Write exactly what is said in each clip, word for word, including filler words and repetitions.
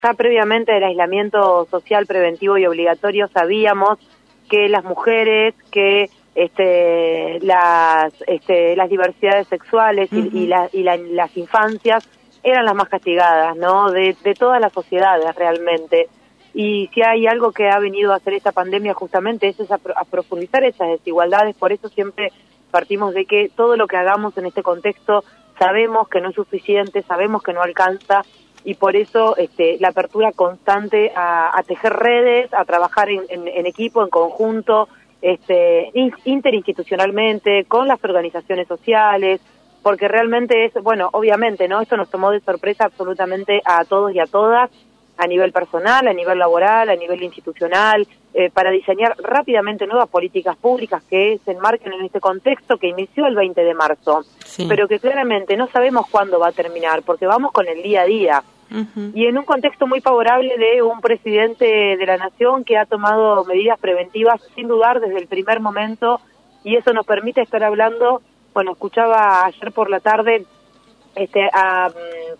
ya previamente del aislamiento social preventivo y obligatorio sabíamos que las mujeres, que este, las, este, las diversidades sexuales y, uh-huh. y, la, y la, las infancias eran las más castigadas, ¿no? De, de todas las sociedades realmente. Y si hay algo que ha venido a hacer esta pandemia justamente es, es a, a profundizar esas desigualdades, por eso siempre partimos de que todo lo que hagamos en este contexto sabemos que no es suficiente, sabemos que no alcanza, y por eso este, la apertura constante a, a tejer redes, a trabajar en, en, en equipo, en conjunto, este, in, interinstitucionalmente, con las organizaciones sociales, porque realmente es, bueno, obviamente, ¿no? Esto nos tomó de sorpresa absolutamente a todos y a todas, a nivel personal, a nivel laboral, a nivel institucional, eh, para diseñar rápidamente nuevas políticas públicas que se enmarquen en este contexto que inició el veinte de marzo, sí. pero que claramente no sabemos cuándo va a terminar, porque vamos con el día a día. Uh-huh. Y en un contexto muy favorable de un presidente de la Nación que ha tomado medidas preventivas sin dudar desde el primer momento, y eso nos permite estar hablando, bueno, escuchaba ayer por la tarde este a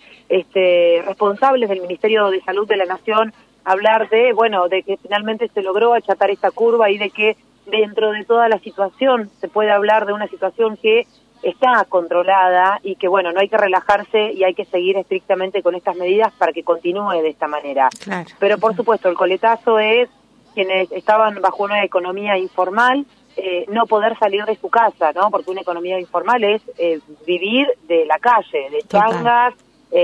este responsables del Ministerio de Salud de la Nación hablar de, bueno, de que finalmente se logró achatar esta curva y de que dentro de toda la situación se puede hablar de una situación que está controlada y que, bueno, no hay que relajarse y hay que seguir estrictamente con estas medidas para que continúe de esta manera. Claro, Pero, por claro. supuesto, el coletazo es quienes estaban bajo una economía informal, eh, no poder salir de su casa, ¿no? Porque una economía informal es eh, vivir de la calle, de changas,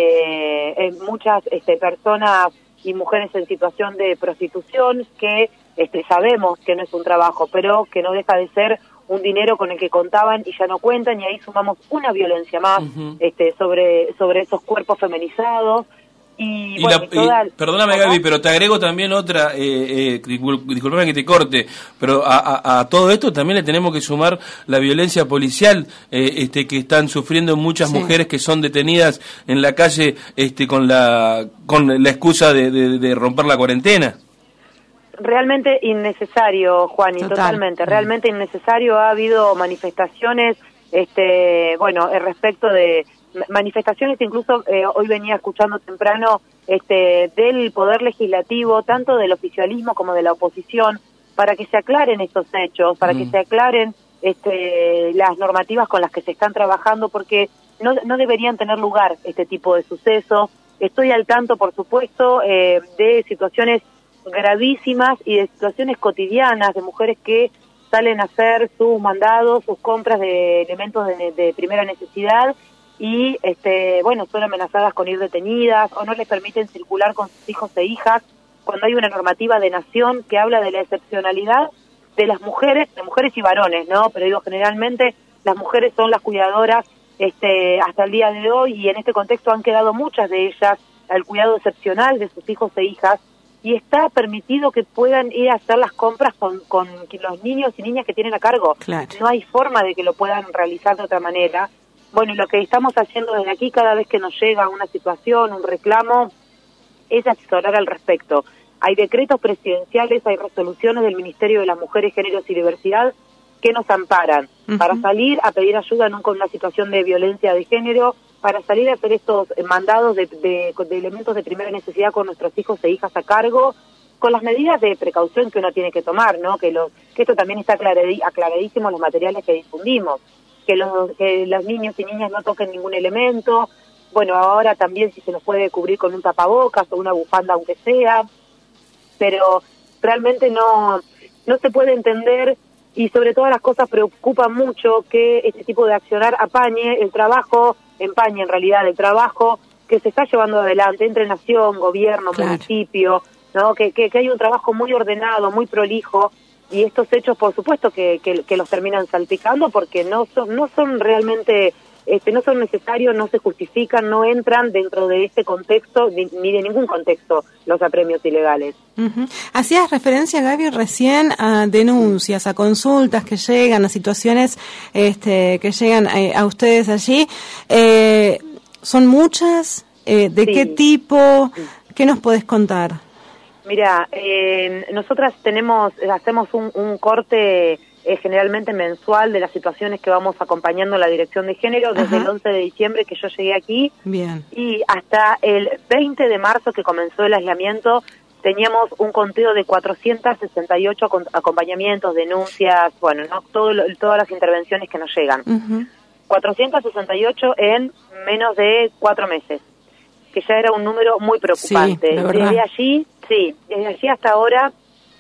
eh, eh, muchas este, personas y mujeres en situación de prostitución que este, sabemos que no es un trabajo, pero que no deja de ser un dinero con el que contaban y ya no cuentan, y ahí sumamos una violencia más uh-huh. este, sobre sobre esos cuerpos feminizados. Y, y, bueno, la, y toda, y perdóname, Gaby, pero te agrego también otra, eh, eh, disculpame que te corte, pero a, a, a todo esto también le tenemos que sumar la violencia policial eh, este, que están sufriendo muchas sí. mujeres que son detenidas en la calle este, con la con la excusa de, de, de romper la cuarentena. Realmente innecesario, Juan, y Total. totalmente, realmente innecesario. Ha habido manifestaciones, este, bueno, respecto de manifestaciones, incluso eh, hoy venía escuchando temprano este, del Poder Legislativo, tanto del oficialismo como de la oposición, para que se aclaren estos hechos, para mm. que se aclaren este, las normativas con las que se están trabajando, porque no, no deberían tener lugar este tipo de sucesos. Estoy al tanto, por supuesto, eh, de situaciones gravísimas y de situaciones cotidianas de mujeres que salen a hacer sus mandados, sus compras de elementos de, de primera necesidad, y este bueno son amenazadas con ir detenidas o no les permiten circular con sus hijos e hijas, cuando hay una normativa de nación que habla de la excepcionalidad de las mujeres, de mujeres y varones, ¿no? Pero digo, generalmente las mujeres son las cuidadoras este hasta el día de hoy, y en este contexto han quedado muchas de ellas al cuidado excepcional de sus hijos e hijas, y está permitido que puedan ir a hacer las compras con, con los niños y niñas que tienen a cargo. Claro. No hay forma de que lo puedan realizar de otra manera. Bueno, y lo que estamos haciendo desde aquí, cada vez que nos llega una situación, un reclamo, es asesorar al respecto. Hay decretos presidenciales, hay resoluciones del Ministerio de las Mujeres, Géneros y Diversidad que nos amparan uh-huh. para salir a pedir ayuda en un, con una situación de violencia de género, para salir a hacer estos mandados de, de, de elementos de primera necesidad con nuestros hijos e hijas a cargo, con las medidas de precaución que uno tiene que tomar, ¿no? Que, lo, que esto también está aclaradísimo en los materiales que difundimos. Que los, que los niños y niñas no toquen ningún elemento, bueno, ahora también si se los puede cubrir con un tapabocas o una bufanda aunque sea, pero realmente no, no se puede entender, y sobre todas las cosas preocupa mucho que este tipo de accionar apañe el trabajo, empañe en realidad el trabajo que se está llevando adelante entre nación, gobierno, claro. municipio, ¿no? Que, que, que hay un trabajo muy ordenado, muy prolijo. Y estos hechos, por supuesto, que, que, que los terminan salpicando, porque no son no son realmente, este, no son necesarios, no se justifican, no entran dentro de este contexto, ni, ni de ningún contexto, los apremios ilegales. Uh-huh. Hacías referencia, Gaby, recién a denuncias, a consultas que llegan, a situaciones este, que llegan a, a ustedes allí. Eh, ¿Son muchas? Eh, ¿De sí. qué tipo? ¿Qué nos podés contar? Mira, eh, nosotras tenemos, hacemos un, un corte eh, generalmente mensual de las situaciones que vamos acompañando en la Dirección de Género desde Ajá. el once de diciembre que yo llegué aquí. Bien. Y hasta el veinte de marzo que comenzó el aislamiento teníamos un conteo de cuatrocientos sesenta y ocho acompañamientos, denuncias, bueno, no todo lo, todas las intervenciones que nos llegan. Uh-huh. cuatrocientos sesenta y ocho en menos de cuatro meses, que ya era un número muy preocupante. Sí, la verdad. Desde allí, sí, desde allí hasta ahora,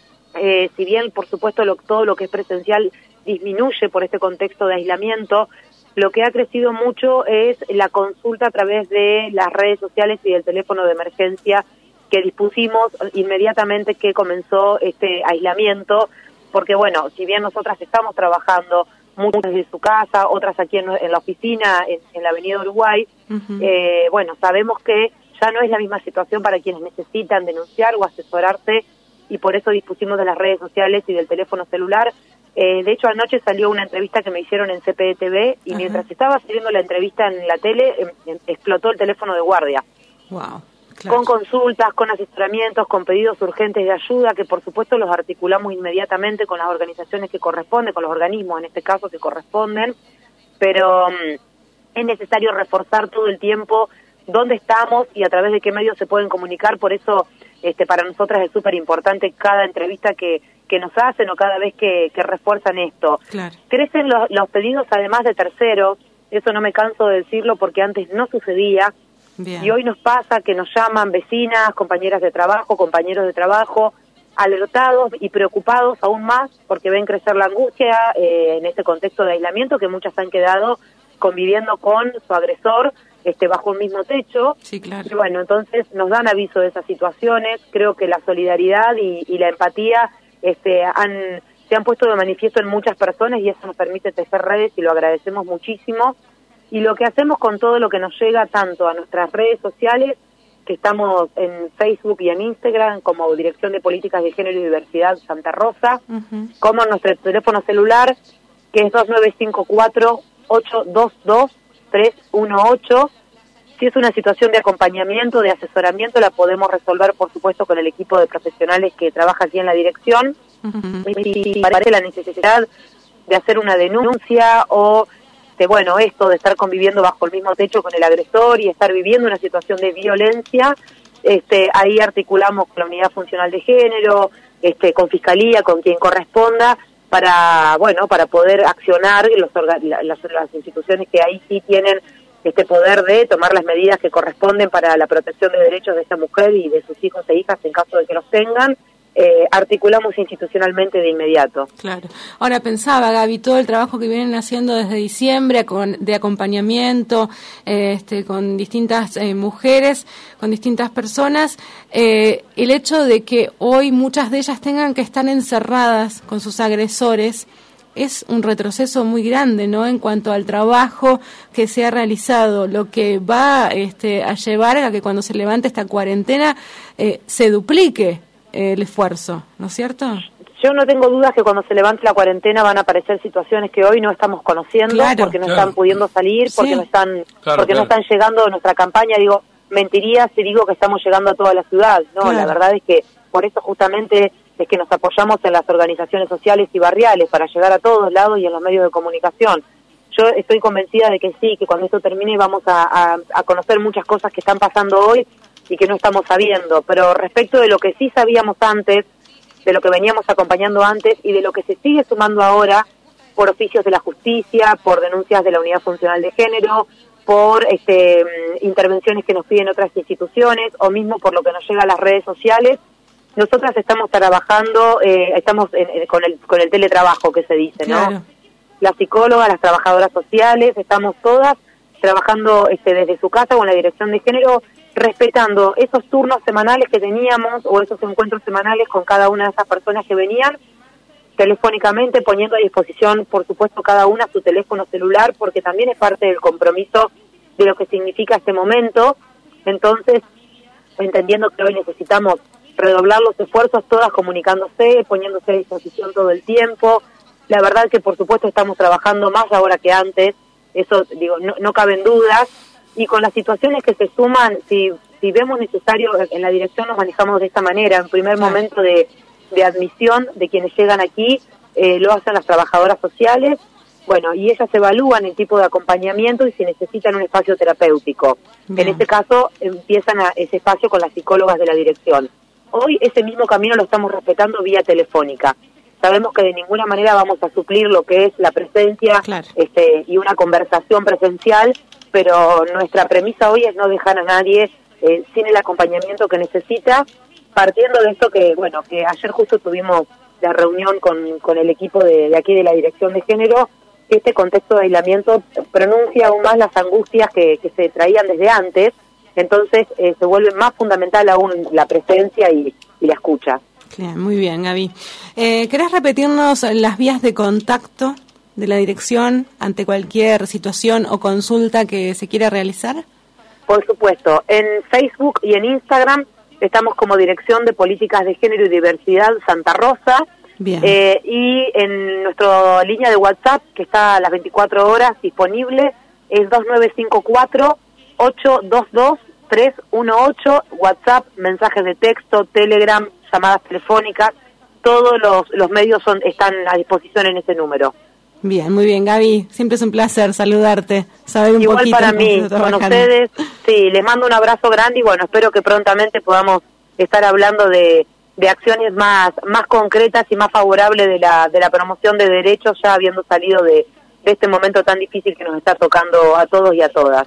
eh, si bien por supuesto lo, todo lo que es presencial disminuye por este contexto de aislamiento, lo que ha crecido mucho es la consulta a través de las redes sociales y del teléfono de emergencia que dispusimos inmediatamente que comenzó este aislamiento, porque bueno, si bien nosotras estamos trabajando muchas desde su casa, otras aquí en, en la oficina, en, en la Avenida Uruguay, uh-huh. eh, bueno, sabemos que ya no es la misma situación para quienes necesitan denunciar o asesorarse, y por eso dispusimos de las redes sociales y del teléfono celular. Eh, de hecho, anoche salió una entrevista que me hicieron en C P E T V, y uh-huh. mientras estaba saliendo la entrevista en la tele, em, em, explotó el teléfono de guardia. Wow. Claro. Con consultas, con asesoramientos, con pedidos urgentes de ayuda, que por supuesto los articulamos inmediatamente con las organizaciones que corresponden, con los organismos en este caso que corresponden, pero um, es necesario reforzar todo el tiempo dónde estamos y a través de qué medios se pueden comunicar. Por eso este, para nosotras es súper importante cada entrevista que, que nos hacen o cada vez que, que refuerzan esto. Claro. Crecen los, los pedidos además de terceros, eso no me canso de decirlo porque antes no sucedía. Bien. Y hoy nos pasa que nos llaman vecinas, compañeras de trabajo, compañeros de trabajo, alertados y preocupados aún más porque ven crecer la angustia eh, en este contexto de aislamiento, que muchas han quedado conviviendo con su agresor este, bajo un mismo techo. Sí, claro. Y bueno, entonces nos dan aviso de esas situaciones. Creo que la solidaridad y, y la empatía este, han, se han puesto de manifiesto en muchas personas y eso nos permite tejer redes y lo agradecemos muchísimo. Y lo que hacemos con todo lo que nos llega tanto a nuestras redes sociales, que estamos en Facebook y en Instagram como Dirección de Políticas de Género y Diversidad Santa Rosa, uh-huh. como en nuestro teléfono celular, que es dos nueve cinco cuatro, ocho dos dos, tres uno ocho. Si es una situación de acompañamiento, de asesoramiento, la podemos resolver, por supuesto, con el equipo de profesionales que trabaja aquí en la dirección. Uh-huh. Y si parece la necesidad de hacer una denuncia o... De, bueno, esto de estar conviviendo bajo el mismo techo con el agresor y estar viviendo una situación de violencia, este, ahí articulamos con la Unidad Funcional de Género, este, con Fiscalía, con quien corresponda, para, bueno, para poder accionar los orga- las, las instituciones que ahí sí tienen este poder de tomar las medidas que corresponden para la protección de derechos de esa mujer y de sus hijos e hijas en caso de que los tengan. Eh, articulamos institucionalmente de inmediato. Claro. Ahora pensaba, Gaby, todo el trabajo que vienen haciendo desde diciembre con, de acompañamiento eh, este, con distintas eh, mujeres, con distintas personas, eh, el hecho de que hoy muchas de ellas tengan que estar encerradas con sus agresores es un retroceso muy grande, ¿no? En cuanto al trabajo que se ha realizado, lo que va este, a llevar a que cuando se levante esta cuarentena eh, se duplique el esfuerzo, ¿no es cierto? Yo no tengo dudas que cuando se levante la cuarentena van a aparecer situaciones que hoy no estamos conociendo, claro, porque no claro. están pudiendo salir, porque sí. no están claro, porque claro. no están llegando a nuestra campaña. Digo, mentiría si digo que estamos llegando a toda la ciudad, no, claro. la verdad es que por eso justamente es que nos apoyamos en las organizaciones sociales y barriales para llegar a todos lados y en los medios de comunicación. Yo estoy convencida de que sí, que cuando esto termine vamos a, a, a conocer muchas cosas que están pasando hoy y que no estamos sabiendo, pero respecto de lo que sí sabíamos antes, de lo que veníamos acompañando antes y de lo que se sigue sumando ahora por oficios de la justicia, por denuncias de la Unidad Funcional de Género, por este, intervenciones que nos piden otras instituciones o mismo por lo que nos llega a las redes sociales, nosotras estamos trabajando, eh, estamos en, en, con el con el teletrabajo que se dice, claro. ¿no? Las psicólogas, las trabajadoras sociales, estamos todas trabajando este, desde su casa con la Dirección de Género, respetando esos turnos semanales que teníamos o esos encuentros semanales con cada una de esas personas que venían, telefónicamente poniendo a disposición, por supuesto, cada una su teléfono celular, porque también es parte del compromiso de lo que significa este momento. Entonces, entendiendo que hoy necesitamos redoblar los esfuerzos, todas comunicándose, poniéndose a disposición todo el tiempo. La verdad que, por supuesto, estamos trabajando más ahora que antes, eso, digo, no, no caben dudas. Y con las situaciones que se suman, si si vemos necesario, en la dirección nos manejamos de esta manera. En primer momento de, de admisión de quienes llegan aquí, eh, lo hacen las trabajadoras sociales, bueno, y ellas evalúan el tipo de acompañamiento y si necesitan un espacio terapéutico. Bien. En este caso, empiezan a ese espacio con las psicólogas de la dirección. Hoy ese mismo camino lo estamos respetando vía telefónica. Sabemos que de ninguna manera vamos a suplir lo que es la presencia, claro, este, y una conversación presencial, pero nuestra premisa hoy es no dejar a nadie eh, sin el acompañamiento que necesita, partiendo de esto que, bueno, que ayer justo tuvimos la reunión con, con el equipo de, de aquí de la Dirección de Género. Este contexto de aislamiento pronuncia aún más las angustias que, que se traían desde antes, entonces eh, se vuelve más fundamental aún la presencia y, y la escucha. Claro, muy bien, Gaby. Eh, ¿Querés repetirnos las vías de contacto de la dirección ante cualquier situación o consulta que se quiera realizar? Por supuesto, en Facebook y en Instagram estamos como Dirección de Políticas de Género y Diversidad Santa Rosa. Bien. Eh, y en nuestra línea de WhatsApp, que está a las veinticuatro horas disponible, es dos nueve cinco cuatro, ocho dos dos, tres uno ocho, WhatsApp, mensajes de texto, Telegram, llamadas telefónicas, todos los, los medios son están a disposición en ese número. Bien, muy bien, Gaby, siempre es un placer saludarte, saber un Igual poquito para mí, con ustedes, sí, les mando un abrazo grande y bueno, espero que prontamente podamos estar hablando de de acciones más más concretas y más favorables de la de la promoción de derechos, ya habiendo salido de, de este momento tan difícil que nos está tocando a todos y a todas.